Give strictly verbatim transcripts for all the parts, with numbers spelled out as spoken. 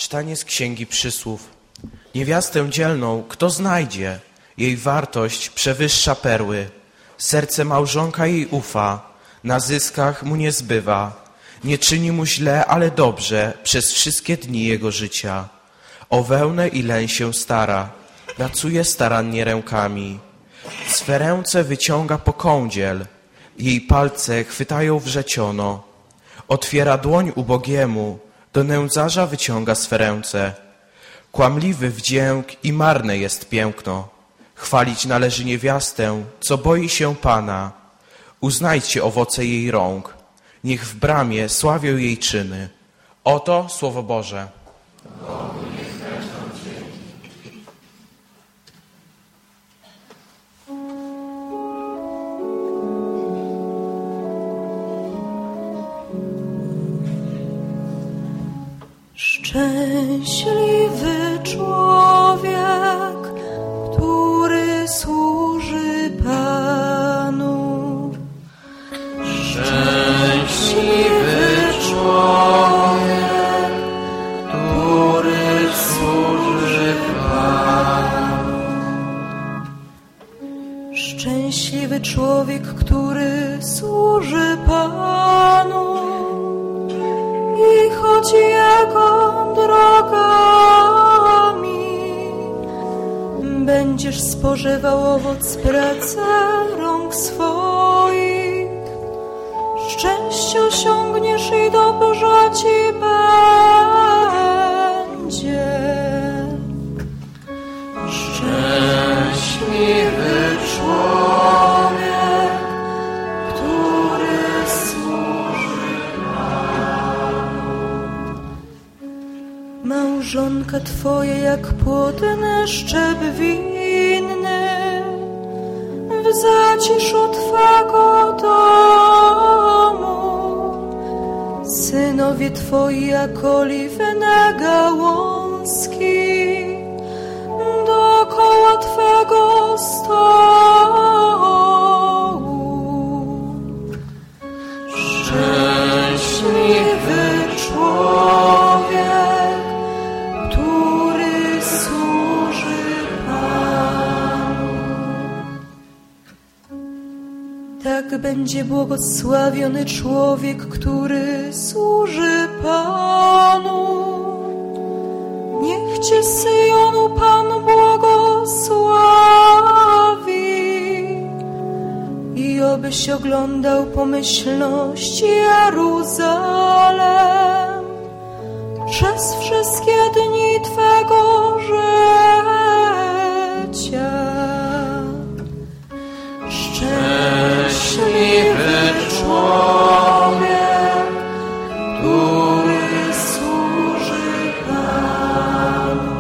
Czytanie z Księgi Przysłów. Niewiastę dzielną kto znajdzie? Jej wartość przewyższa perły. Serce małżonka jej ufa, na zyskach mu nie zbywa. Nie czyni mu źle, ale dobrze przez wszystkie dni jego życia. O wełnę i leń się stara, pracuje starannie rękami. Swe ręce wyciąga po kądziel, jej palce chwytają wrzeciono. Otwiera dłoń ubogiemu, do nędzarza wyciąga swe ręce. Kłamliwy wdzięk i marne jest piękno. Chwalić należy niewiastę, co boi się Pana. Uznajcie owoce jej rąk. Niech w bramie sławią jej czyny. Oto Słowo Boże. Szczęśliwy człowiek, który służy Panu. Szczęśliwy człowiek, który służy Panu. Szczęśliwy człowiek, który służy Panu. I choć jego drogami będziesz spożywał owoc pracy rąk swoich, szczęście osiągniesz i dobrze ci będzie. Szczęśliwy człowiek, który służy Panu. Małżonka twoja jak płodny szczep winny w zaciszu twego domu. Synowie twoi jak oliwne gałązki dookoła twego stołu. Szczęśliwy człowiek, który służy Panu. Tak będzie błogosławiony człowiek, który służy Panu. Niech cię Syjonu Pan błogosławi i obyś oglądał pomyślność Jeruzalem przez wszystkie dni twego życia. Szczęśliwy człowiek, który służy Panu.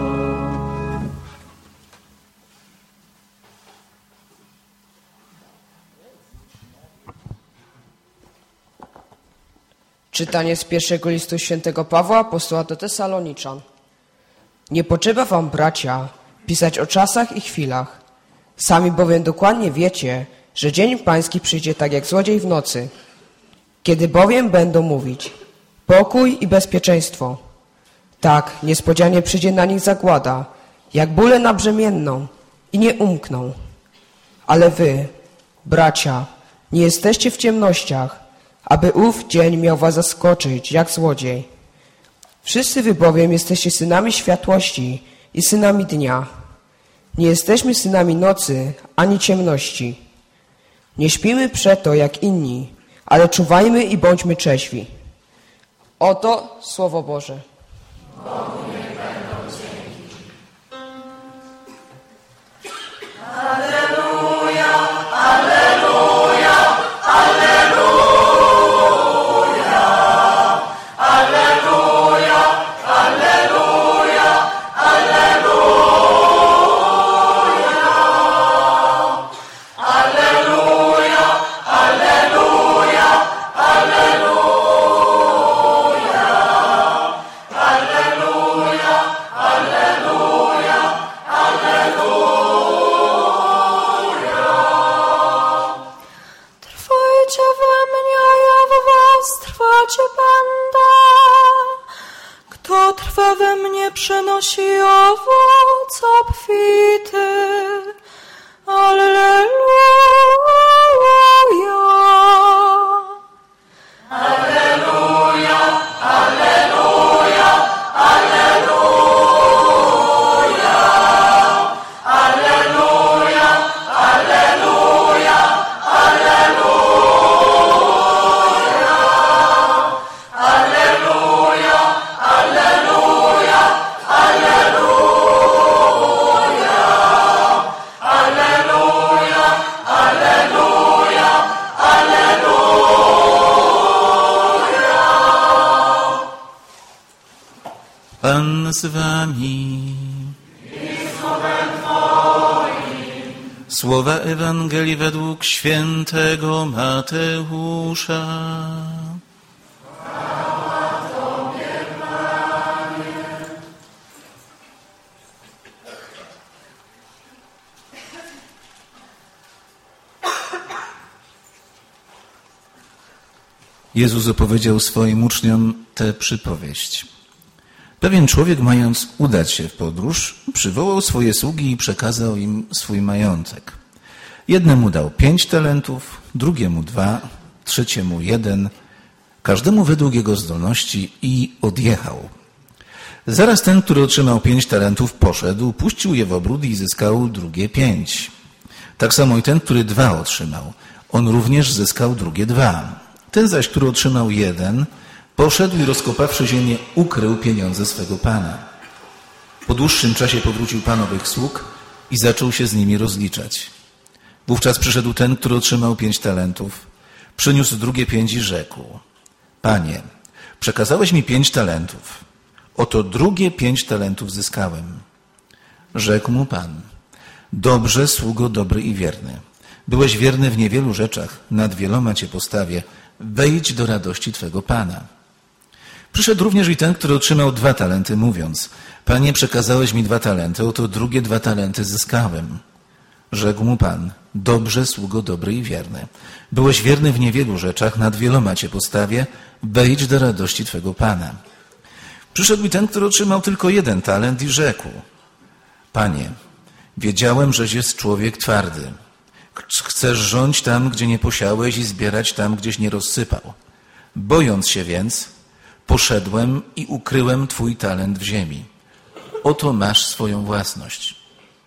Czytanie z pierwszego listu świętego Pawła apostoła do Tesaloniczan. Nie potrzeba wam, bracia, pisać o czasach i chwilach. Sami bowiem dokładnie wiecie, że dzień pański przyjdzie tak jak złodziej w nocy. Kiedy bowiem będą mówić pokój i bezpieczeństwo, tak niespodzianie przyjdzie na nich zagłada, jak bóle na brzemienną i nie umkną. Ale wy, bracia, nie jesteście w ciemnościach, aby ów dzień miał was zaskoczyć, jak złodziej. Wszyscy wy bowiem jesteście synami światłości i synami dnia. Nie jesteśmy synami nocy, ani ciemności. Nie śpimy przeto, jak inni, ale czuwajmy i bądźmy trzeźwi. Oto Słowo Boże. która we mnie przynosi owoc obfity. Alleluja. Alleluja, alleluja, alleluja. Alleluja, alleluja, alleluja. Alleluja, alleluja, alleluja. Alleluja, alleluja, alleluja. Pan z wami. Słowa Ewangelii według świętego Mateusza. Jezus opowiedział swoim uczniom tę przypowieść. Pewien człowiek, mając udać się w podróż, przywołał swoje sługi i przekazał im swój majątek. Jednemu dał pięć talentów, drugiemu dwa, trzeciemu jeden, każdemu według jego zdolności i odjechał. Zaraz ten, który otrzymał pięć talentów, poszedł, puścił je w obrót i zyskał drugie pięć. Tak samo i ten, który dwa otrzymał, on również zyskał drugie dwa. Ten zaś, który otrzymał jeden, poszedł i rozkopawszy ziemię, ukrył pieniądze swego pana. Po dłuższym czasie powrócił pan owych sług i zaczął się z nimi rozliczać. Wówczas przyszedł ten, który otrzymał pięć talentów, przyniósł drugie pięć i rzekł: Panie, przekazałeś mi pięć talentów, oto drugie pięć talentów zyskałem. Rzekł mu pan: Dobrze, sługo dobry i wierny. Byłeś wierny w niewielu rzeczach, nad wieloma cię postawię. Wejdź do radości twego pana. Przyszedł również i ten, który otrzymał dwa talenty, mówiąc: Panie, przekazałeś mi dwa talenty, oto drugie dwa talenty zyskałem. Rzekł mu pan: Dobrze, sługo dobry i wierny. Byłeś wierny w niewielu rzeczach, nad wieloma cię postawię. Wejdź do radości twego pana. Przyszedł i ten, który otrzymał tylko jeden talent i rzekł: Panie, wiedziałem, żeś jest człowiek twardy. Chcesz rządź tam, gdzie nie posiałeś i zbierać tam, gdzieś nie rozsypał. Bojąc się więc, poszedłem i ukryłem twój talent w ziemi. Oto masz swoją własność.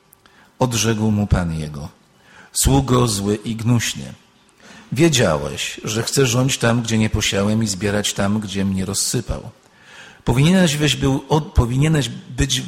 Odrzekł mu pan jego: Sługo zły i gnuśny. Wiedziałeś, że chcę rządzić tam, gdzie nie posiałem i zbierać tam, gdzie mnie rozsypał. Powinieneś, weź był, od, powinieneś być,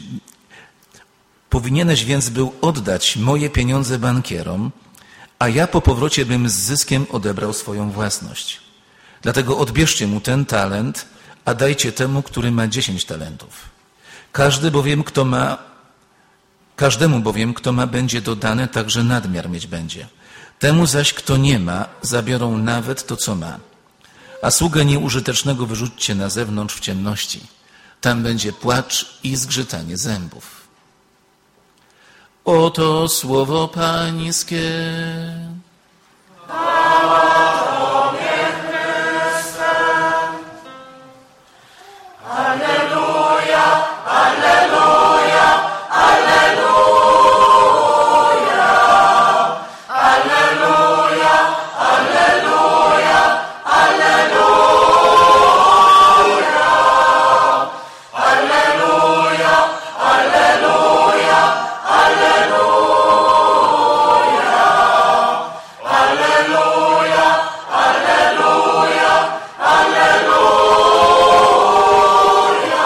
powinieneś więc był oddać moje pieniądze bankierom, a ja po powrocie bym z zyskiem odebrał swoją własność. Dlatego odbierzcie mu ten talent, a dajcie temu, który ma dziesięć talentów. Każdy bowiem, kto ma, każdemu bowiem, kto ma, będzie dodane, także nadmiar mieć będzie. Temu zaś, kto nie ma, zabiorą nawet to, co ma. A sługę nieużytecznego wyrzućcie na zewnątrz w ciemności. Tam będzie płacz i zgrzytanie zębów. Oto słowo Pańskie. Alleluja, alleluja, alleluja. Alleluja, alleluja, alleluja. Alleluja, alleluja, alleluja. Alleluja, alleluja, alleluja.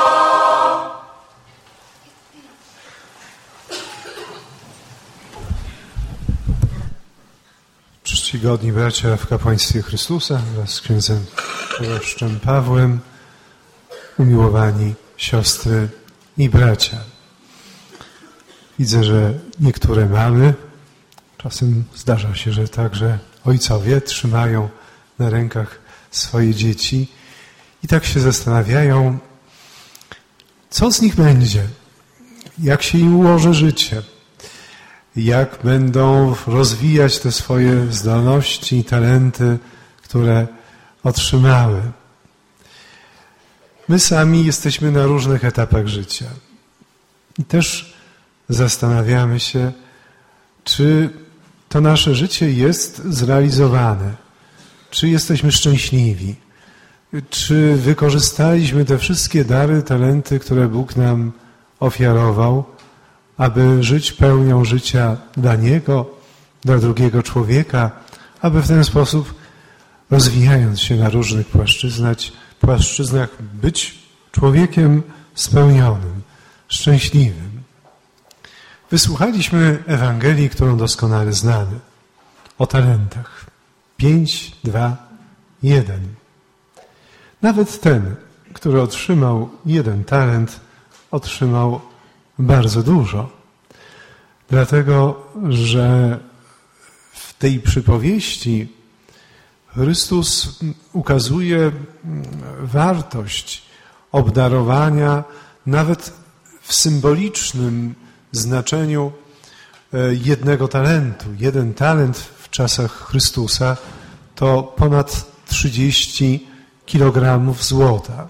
Czcigodni bracia w kapłaństwie Chrystusa wraz z księdzem proboszczem Pawłem, umiłowani siostry i bracia. Widzę, że niektóre mamy, czasem zdarza się, że także ojcowie trzymają na rękach swoje dzieci i tak się zastanawiają, co z nich będzie, jak się im ułoży życie, jak będą rozwijać te swoje zdolności i talenty, które otrzymały. My sami jesteśmy na różnych etapach życia. I też zastanawiamy się, czy to nasze życie jest zrealizowane, czy jesteśmy szczęśliwi, czy wykorzystaliśmy te wszystkie dary, talenty, które Bóg nam ofiarował, aby żyć pełnią życia dla Niego, dla drugiego człowieka, aby w ten sposób, rozwijając się na różnych płaszczyznach, płaszczyznach być człowiekiem spełnionym, szczęśliwym. Wysłuchaliśmy Ewangelii, którą doskonale znamy, o talentach. Pięć, dwa, jeden. Nawet ten, który otrzymał jeden talent, otrzymał bardzo dużo. Dlatego, że w tej przypowieści Chrystus ukazuje wartość obdarowania nawet w symbolicznym znaczeniu jednego talentu. Jeden talent w czasach Chrystusa to ponad trzydzieści kilogramów złota.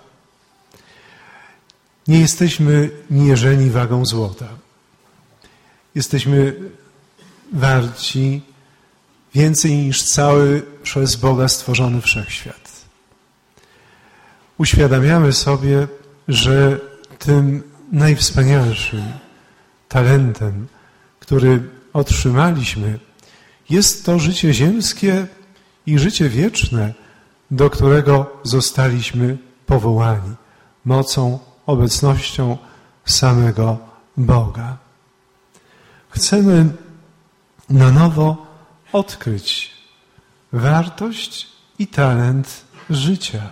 Nie jesteśmy mierzeni wagą złota. Jesteśmy warci więcej niż cały przez Boga stworzony wszechświat. Uświadamiamy sobie, że tym najwspanialszym talentem, który otrzymaliśmy, jest to życie ziemskie i życie wieczne, do którego zostaliśmy powołani mocą, obecnością samego Boga. Chcemy na nowo odkryć wartość i talent życia.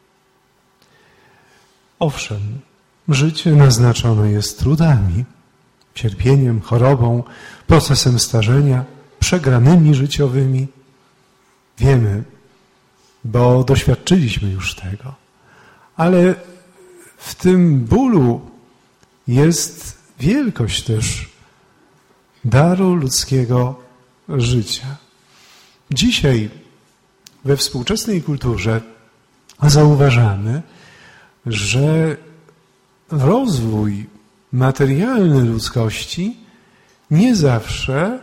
Owszem, życie naznaczone jest trudami, cierpieniem, chorobą, procesem starzenia, przegranymi życiowymi. Wiemy, bo doświadczyliśmy już tego. Ale w tym bólu jest wielkość też daru ludzkiego życia. Dzisiaj we współczesnej kulturze zauważamy, że rozwój materialny ludzkości nie zawsze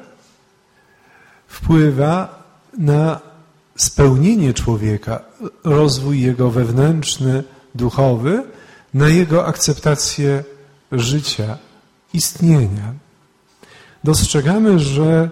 wpływa na spełnienie człowieka, rozwój jego wewnętrzny, duchowy, na jego akceptację życia, istnienia. Dostrzegamy, że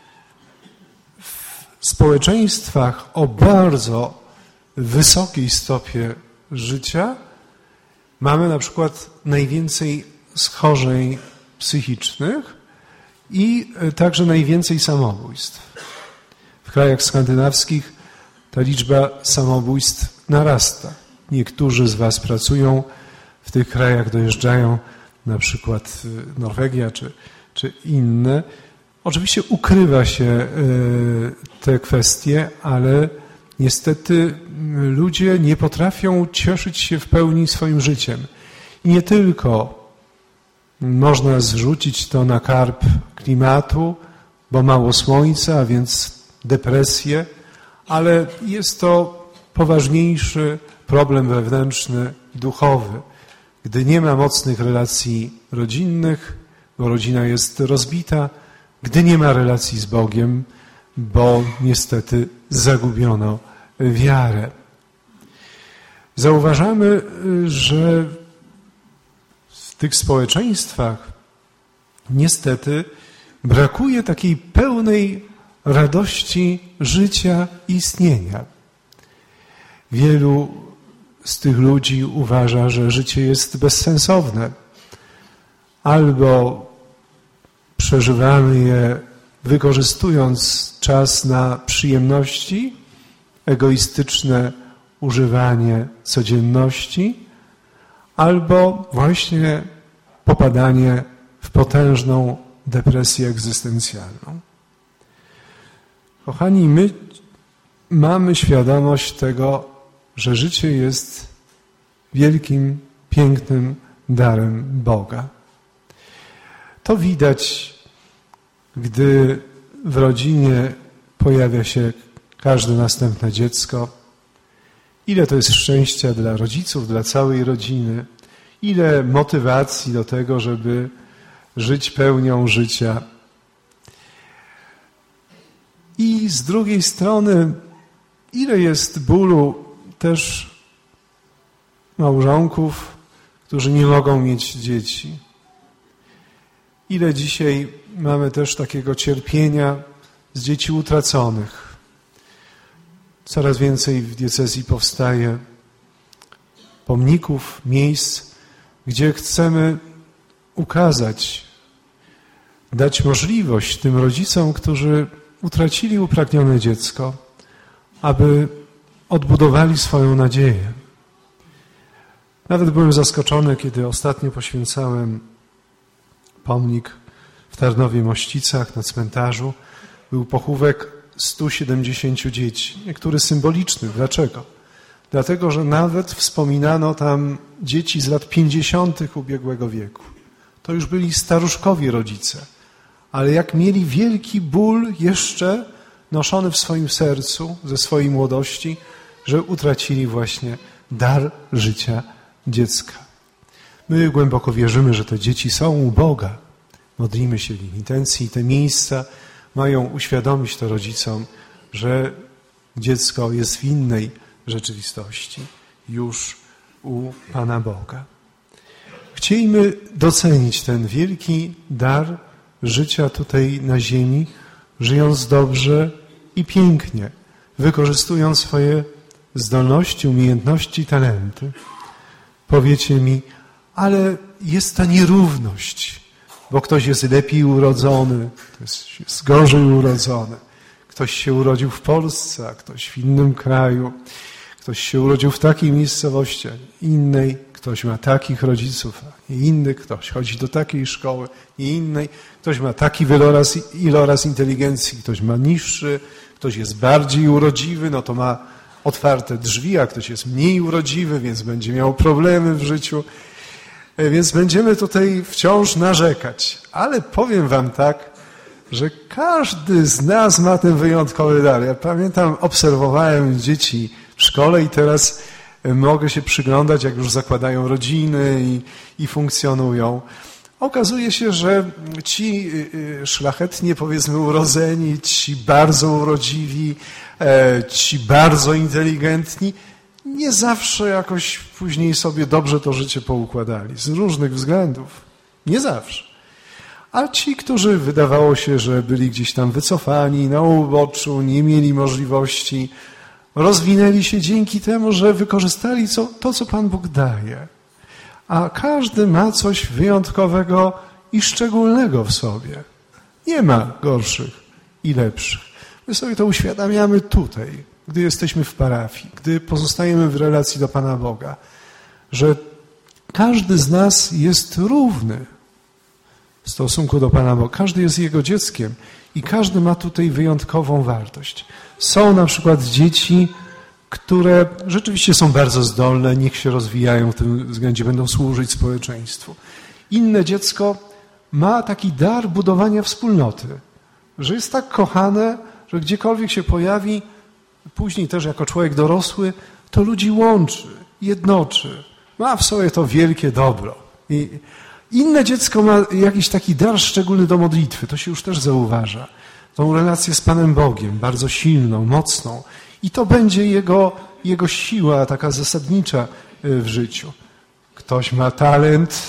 w społeczeństwach o bardzo wysokiej stopie życia mamy na przykład najwięcej schorzeń psychicznych i także najwięcej samobójstw. W krajach skandynawskich ta liczba samobójstw narasta. Niektórzy z Was pracują w tych krajach, dojeżdżają, na przykład Norwegia czy, czy inne. Oczywiście ukrywa się te kwestie, ale niestety ludzie nie potrafią cieszyć się w pełni swoim życiem. I nie tylko można zrzucić to na karb klimatu, bo mało słońca, a więc depresję, ale jest to poważniejszy problem wewnętrzny, duchowy. Gdy nie ma mocnych relacji rodzinnych, bo rodzina jest rozbita, gdy nie ma relacji z Bogiem, bo niestety zagubiono wiarę. Zauważamy, że w tych społeczeństwach niestety brakuje takiej pełnej radości życia i istnienia. Wielu z tych ludzi uważa, że życie jest bezsensowne. Albo przeżywamy je wykorzystując czas na przyjemności, egoistyczne używanie codzienności, albo właśnie popadanie w potężną depresję egzystencjalną. Kochani, my mamy świadomość tego, że życie jest wielkim, pięknym darem Boga. To widać, gdy w rodzinie pojawia się każde następne dziecko, Ile to jest szczęścia dla rodziców, dla całej rodziny. Ile motywacji do tego, żeby żyć pełnią życia. I z drugiej strony, ile jest bólu też małżonków, którzy nie mogą mieć dzieci. Ile dzisiaj mamy też takiego cierpienia z dzieci utraconych. Coraz więcej w diecezji powstaje pomników, miejsc, gdzie chcemy ukazać, dać możliwość tym rodzicom, którzy utracili upragnione dziecko, aby odbudowali swoją nadzieję. Nawet byłem zaskoczony, kiedy ostatnio poświęcałem pomnik w Tarnowie-Mościcach na cmentarzu. Był pochówek stu siedemdziesięciu dzieci. Niektóry symboliczny. Dlaczego? Dlatego, że nawet wspominano tam dzieci z lat pięćdziesiątych ubiegłego wieku. To już byli staruszkowie rodzice. Ale jak mieli wielki ból jeszcze noszony w swoim sercu ze swojej młodości, że utracili właśnie dar życia dziecka. My głęboko wierzymy, że te dzieci są u Boga. Modlimy się w ich intencji i te miejsca mają uświadomić to rodzicom, że dziecko jest w innej rzeczywistości, już u Pana Boga. Chciejmy docenić ten wielki dar życia tutaj na ziemi, żyjąc dobrze i pięknie, wykorzystując swoje zdolności, umiejętności, talenty. Powiecie mi, ale jest ta nierówność, bo ktoś jest lepiej urodzony, ktoś jest gorzej urodzony, ktoś się urodził w Polsce, a ktoś w innym kraju, ktoś się urodził w takiej miejscowości, a innej, ktoś ma takich rodziców, a inny, ktoś chodzi do takiej szkoły i innej, ktoś ma taki wieloraz, iloraz inteligencji, ktoś ma niższy, ktoś jest bardziej urodziwy, no to ma otwarte drzwi, a ktoś jest mniej urodziwy, więc będzie miał problemy w życiu. Więc będziemy tutaj wciąż narzekać. Ale powiem wam tak, że każdy z nas ma ten wyjątkowy dar. Ja pamiętam, obserwowałem dzieci w szkole i teraz mogę się przyglądać, jak już zakładają rodziny i, i funkcjonują. Okazuje się, że ci szlachetnie, powiedzmy, urodzeni, ci bardzo urodziwi, ci bardzo inteligentni, nie zawsze jakoś później sobie dobrze to życie poukładali. Z różnych względów. Nie zawsze. A ci, którzy wydawało się, że byli gdzieś tam wycofani, na uboczu, nie mieli możliwości, rozwinęli się dzięki temu, że wykorzystali co, to, co Pan Bóg daje. A każdy ma coś wyjątkowego i szczególnego w sobie. Nie ma gorszych i lepszych. My sobie to uświadamiamy tutaj, gdy jesteśmy w parafii, gdy pozostajemy w relacji do Pana Boga, że każdy z nas jest równy w stosunku do Pana Boga. Każdy jest Jego dzieckiem i każdy ma tutaj wyjątkową wartość. Są na przykład dzieci, które rzeczywiście są bardzo zdolne, niech się rozwijają w tym względzie, będą służyć społeczeństwu. Inne dziecko ma taki dar budowania wspólnoty, że jest tak kochane, że gdziekolwiek się pojawi, później też jako człowiek dorosły, to ludzi łączy, jednoczy. Ma w sobie to wielkie dobro. I inne dziecko ma jakiś taki dar szczególny do modlitwy, to się już też zauważa. Tą relację z Panem Bogiem, bardzo silną, mocną. I to będzie jego, jego siła taka zasadnicza w życiu. Ktoś ma talent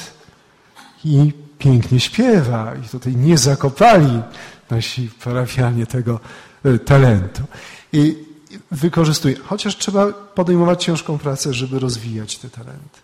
i pięknie śpiewa. I tutaj nie zakopali nasi parafianie tego talentu. I wykorzystuje. Chociaż trzeba podejmować ciężką pracę, żeby rozwijać te talenty.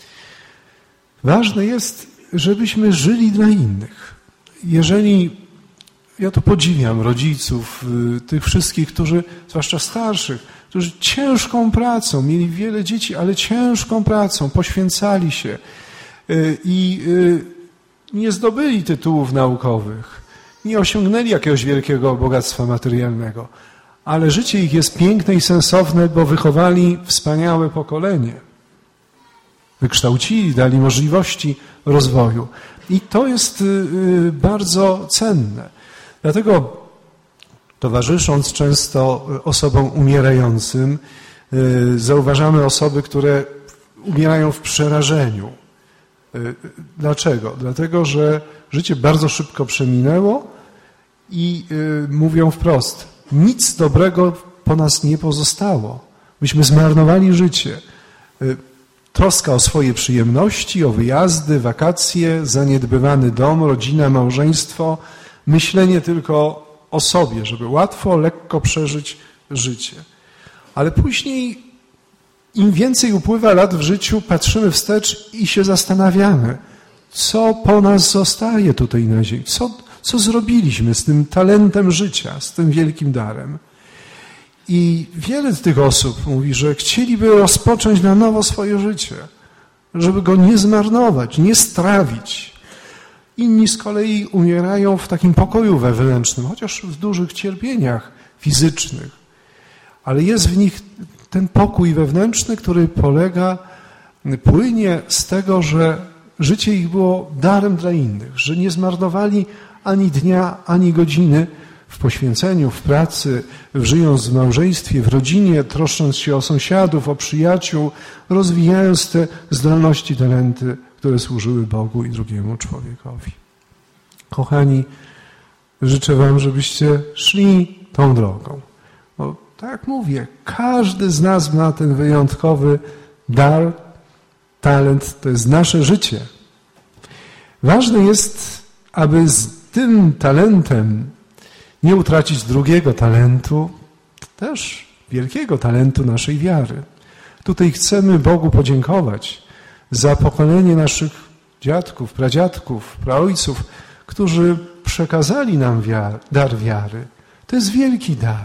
Ważne jest, żebyśmy żyli dla innych. Jeżeli, ja to podziwiam rodziców, tych wszystkich, którzy, zwłaszcza starszych, którzy ciężką pracą, mieli wiele dzieci, ale ciężką pracą, poświęcali się i nie zdobyli tytułów naukowych, nie osiągnęli jakiegoś wielkiego bogactwa materialnego, ale życie ich jest piękne i sensowne, bo wychowali wspaniałe pokolenie. Wykształcili, dali możliwości rozwoju. I to jest bardzo cenne. Dlatego towarzysząc często osobom umierającym, Zauważamy osoby, które umierają w przerażeniu. Dlaczego? Dlatego, że życie bardzo szybko przeminęło i mówią wprost, nic dobrego po nas nie pozostało. Myśmy zmarnowali życie. Troska o swoje przyjemności, o wyjazdy, wakacje, zaniedbywany dom, rodzina, małżeństwo, myślenie tylko o sobie, żeby łatwo, lekko przeżyć życie. Ale później im więcej upływa lat w życiu, patrzymy wstecz i się zastanawiamy, co po nas zostaje tutaj na ziemi, co, co zrobiliśmy z tym talentem życia, z tym wielkim darem. I wiele z tych osób mówi, że chcieliby rozpocząć na nowo swoje życie, żeby go nie zmarnować, nie strawić. Inni z kolei umierają w takim pokoju wewnętrznym, chociaż w dużych cierpieniach fizycznych. Ale jest w nich ten pokój wewnętrzny, który polega, płynie z tego, że życie ich było darem dla innych, że nie zmarnowali ani dnia, ani godziny w poświęceniu, w pracy, żyjąc w małżeństwie, w rodzinie, troszcząc się o sąsiadów, o przyjaciół, rozwijając te zdolności, talenty, które służyły Bogu i drugiemu człowiekowi. Kochani, życzę wam, żebyście szli tą drogą. Bo tak jak mówię, każdy z nas ma ten wyjątkowy dar, talent, to jest nasze życie. Ważne jest, aby z tym talentem nie utracić drugiego talentu, też wielkiego talentu naszej wiary. Tutaj chcemy Bogu podziękować za pokolenie naszych dziadków, pradziadków, praojców, którzy przekazali nam wiar, dar wiary. To jest wielki dar.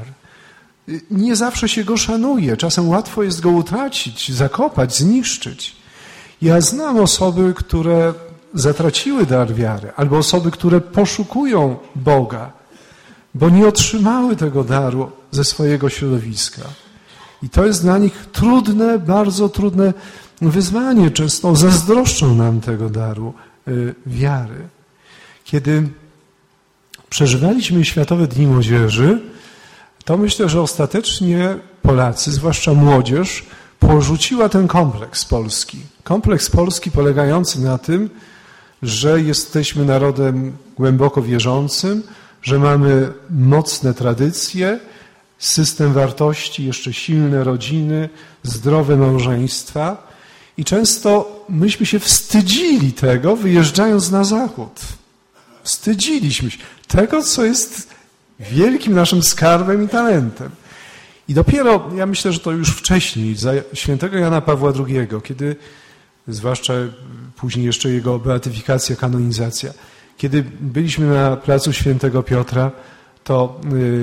Nie zawsze się go szanuje. Czasem łatwo jest go utracić, zakopać, zniszczyć. Ja znam osoby, które zatraciły dar wiary, albo osoby, które poszukują Boga, bo nie otrzymały tego daru ze swojego środowiska. I to jest dla nich trudne, bardzo trudne wyzwanie. Często zazdroszczą nam tego daru y, wiary. Kiedy przeżywaliśmy Światowe Dni Młodzieży, to myślę, że ostatecznie Polacy, zwłaszcza młodzież, porzuciła ten kompleks polski. Kompleks polski polegający na tym, że jesteśmy narodem głęboko wierzącym, że mamy mocne tradycje, system wartości, jeszcze silne rodziny, zdrowe małżeństwa i często myśmy się wstydzili tego, wyjeżdżając na zachód. Wstydziliśmy się tego, co jest wielkim naszym skarbem i talentem. I dopiero, ja myślę, że to już wcześniej, za świętego Jana Pawła drugiego, kiedy, zwłaszcza później jeszcze jego beatyfikacja, kanonizacja, kiedy byliśmy na placu Świętego Piotra, to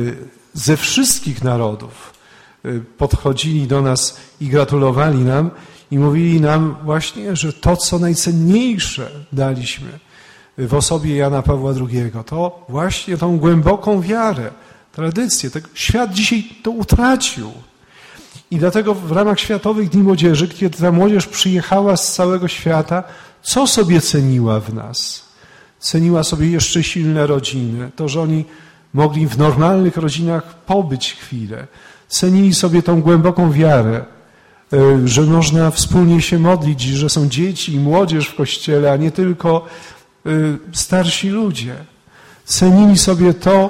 ze wszystkich narodów podchodzili do nas i gratulowali nam i mówili nam właśnie, że to, co najcenniejsze daliśmy w osobie Jana Pawła drugiego, to właśnie tą głęboką wiarę, tradycję. Świat dzisiaj to utracił. I dlatego w ramach Światowych Dni Młodzieży, kiedy ta młodzież przyjechała z całego świata, co sobie ceniła w nas? Ceniła sobie jeszcze silne rodziny, to, że oni mogli w normalnych rodzinach pobyć chwilę. Cenili sobie tą głęboką wiarę, że można wspólnie się modlić, że są dzieci i młodzież w kościele, a nie tylko starsi ludzie. Cenili sobie to,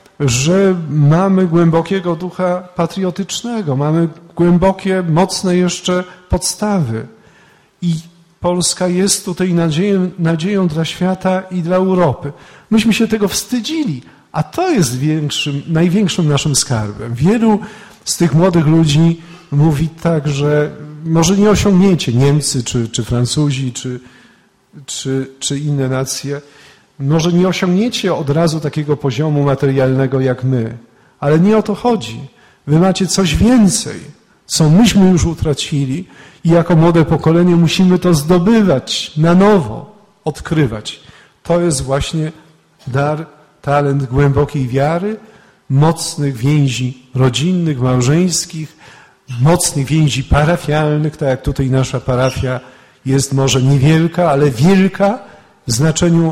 że mamy głębokiego ducha patriotycznego, mamy głębokie, mocne jeszcze podstawy. I Polska jest tutaj nadzieją, nadzieją dla świata i dla Europy. Myśmy się tego wstydzili, a to jest większym, największym naszym skarbem. Wielu z tych młodych ludzi mówi tak, że może nie osiągniecie, Niemcy, czy, czy Francuzi, czy, czy, czy inne nacje, może nie osiągniecie od razu takiego poziomu materialnego jak my, ale nie o to chodzi. Wy macie coś więcej, co myśmy już utracili i jako młode pokolenie musimy to zdobywać na nowo, odkrywać. To jest właśnie dar, talent głębokiej wiary, mocnych więzi rodzinnych, małżeńskich, mocnych więzi parafialnych, tak jak tutaj nasza parafia jest może niewielka, ale wielka w znaczeniu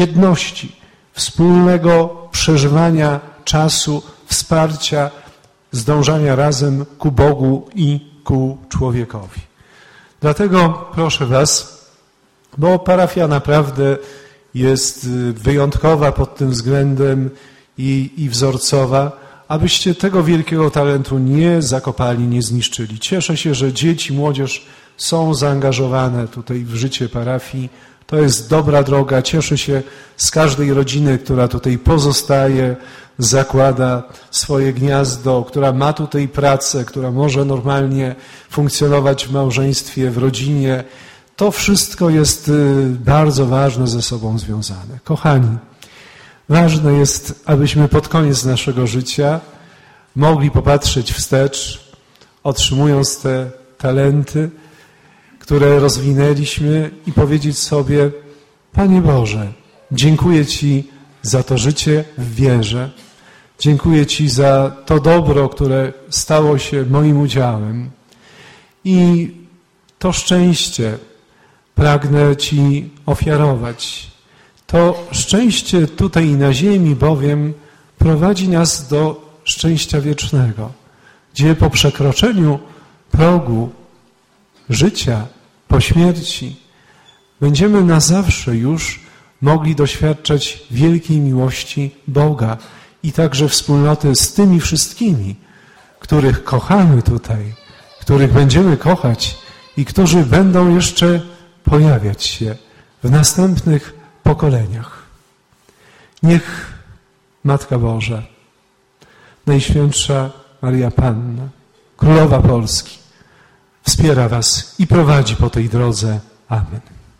jedności, wspólnego przeżywania czasu, wsparcia, zdążania razem ku Bogu i ku człowiekowi. Dlatego proszę was, bo parafia naprawdę jest wyjątkowa pod tym względem i, i wzorcowa, abyście tego wielkiego talentu nie zakopali, nie zniszczyli. Cieszę się, że dzieci, młodzież są zaangażowane tutaj w życie parafii. To jest dobra droga. Cieszę się z każdej rodziny, która tutaj pozostaje, zakłada swoje gniazdo, która ma tutaj pracę, która może normalnie funkcjonować w małżeństwie, w rodzinie. To wszystko jest bardzo ważne ze sobą związane. Kochani, ważne jest, abyśmy pod koniec naszego życia mogli popatrzeć wstecz, otrzymując te talenty, które rozwinęliśmy i powiedzieć sobie: Panie Boże, dziękuję Ci za to życie w wierze, dziękuję Ci za to dobro, które stało się moim udziałem i to szczęście pragnę Ci ofiarować. To szczęście tutaj na ziemi bowiem prowadzi nas do szczęścia wiecznego, gdzie po przekroczeniu progu życia, po śmierci, będziemy na zawsze już mogli doświadczać wielkiej miłości Boga i także wspólnoty z tymi wszystkimi, których kochamy tutaj, których będziemy kochać i którzy będą jeszcze pojawiać się w następnych pokoleniach. Niech Matka Boża, Najświętsza Maria Panna, Królowa Polski, wspiera was i prowadzi po tej drodze. Amen.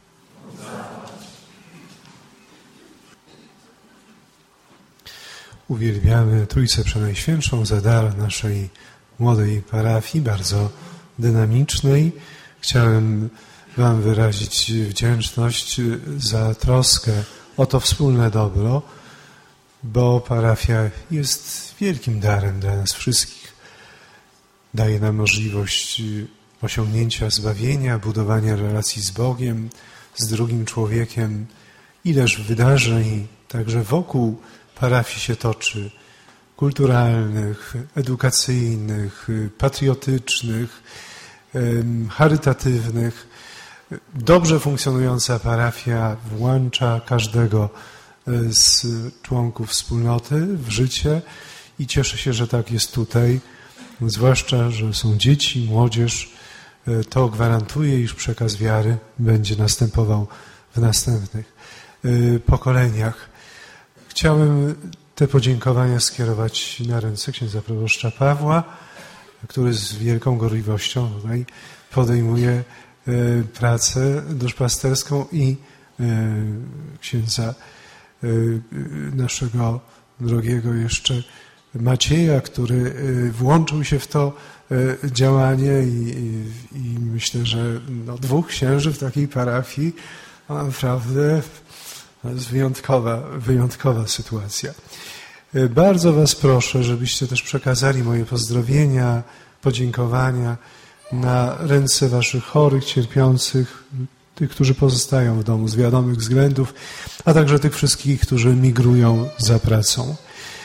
Uwielbiamy Trójcę Przenajświętszą za dar naszej młodej parafii, bardzo dynamicznej. Chciałem wam wyrazić wdzięczność za troskę o to wspólne dobro, bo parafia jest wielkim darem dla nas wszystkich. Daje nam możliwość osiągnięcia zbawienia, budowania relacji z Bogiem, z drugim człowiekiem. Ileż wydarzeń także wokół parafii się toczy, kulturalnych, edukacyjnych, patriotycznych, charytatywnych. Dobrze funkcjonująca parafia włącza każdego z członków wspólnoty w życie i cieszę się, że tak jest tutaj, zwłaszcza, że są dzieci, młodzież. To gwarantuje, iż przekaz wiary będzie następował w następnych pokoleniach. Chciałem te podziękowania skierować na ręce księdza proboszcza Pawła, który z wielką gorliwością tutaj podejmuje pracę duszpasterską, i księdza naszego drogiego jeszcze Macieja, który włączył się w to działanie i, i, i myślę, że no, dwóch księży w takiej parafii, naprawdę to jest wyjątkowa, wyjątkowa sytuacja. Bardzo was proszę, żebyście też przekazali moje pozdrowienia, podziękowania na ręce waszych chorych, cierpiących, tych, którzy pozostają w domu z wiadomych względów, a także tych wszystkich, którzy migrują za pracą.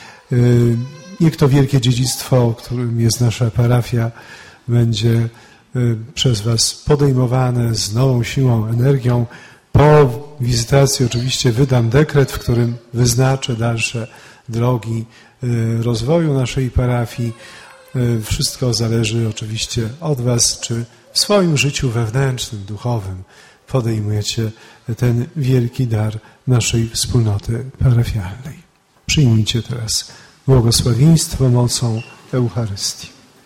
Niech to wielkie dziedzictwo, którym jest nasza parafia, będzie przez was podejmowane z nową siłą, energią. Po wizytacji oczywiście wydam dekret, w którym wyznaczę dalsze drogi rozwoju naszej parafii. Wszystko zależy oczywiście od was, czy w swoim życiu wewnętrznym, duchowym podejmujecie ten wielki dar naszej wspólnoty parafialnej. Przyjmijcie teraz błogosławieństwo mocą Eucharystii.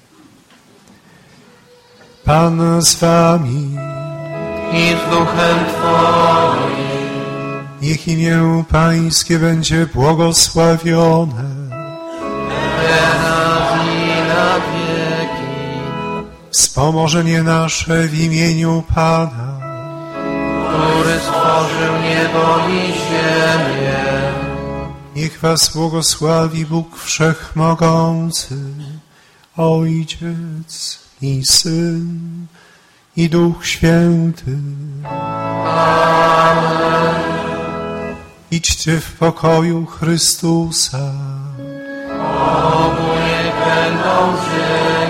Pan z wami i z duchem Twoim. Niech imię Pańskie będzie błogosławione teraz i na wieki. Wspomożenie nasze w imieniu Pana, który stworzył niebo i ziemię. Niech was błogosławi Bóg Wszechmogący, Ojciec i Syn i Duch Święty. Amen. Idźcie w pokoju Chrystusa. Bogu niech będą żyć.